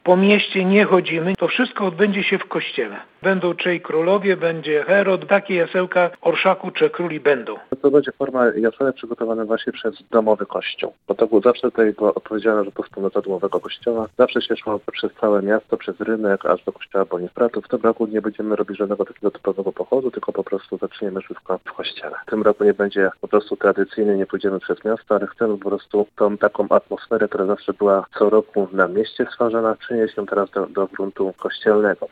Po mieście nie chodzimy, to wszystko odbędzie się w kościele. Będą trzej królowie, będzie Herod, takie jasełka orszaku trzech króli będą. To będzie forma jasełek przygotowana właśnie przez domowy kościół. Bo to było zawsze tutaj była odpowiedzialna za wspólnota domowego kościoła. Zawsze się szło przez całe miasto, przez rynek, aż do kościoła Bonifratów. W tym roku nie będziemy robić żadnego takiego typowego pochodu, tylko po prostu zaczniemy wszystko w kościele. W tym roku nie będzie po prostu tradycyjnie, nie pójdziemy przez miasto, ale chcemy po prostu tą taką atmosferę, która zawsze była co roku na mieście stworzona, przynieść ją teraz do gruntu kościelnego.